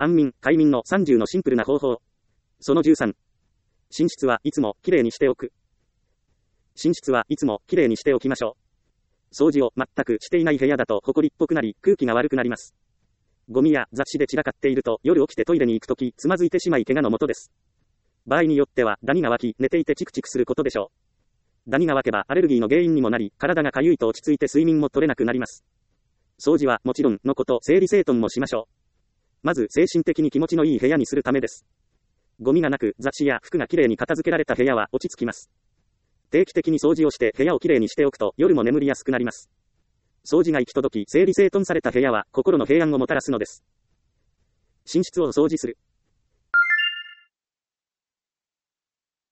安眠、快眠の30のシンプルな方法。その13。寝室はいつもきれいにしておく。寝室はいつもきれいにしておきましょう。掃除を全くしていない部屋だと埃っぽくなり空気が悪くなります。ゴミや雑誌で散らかっていると夜起きてトイレに行くときつまずいてしまい怪我のもとです。場合によってはダニが湧き寝ていてチクチクすることでしょう。ダニが湧けばアレルギーの原因にもなり体がかゆいと落ち着いて睡眠も取れなくなります。掃除はもちろんのこと整理整頓もしましょう。まず精神的に気持ちのいい部屋にするためです。ゴミがなく雑誌や服がきれいに片付けられた部屋は落ち着きます。定期的に掃除をして部屋をきれいにしておくと夜も眠りやすくなります。掃除が行き届き整理整頓された部屋は心の平安をもたらすのです。寝室を掃除する。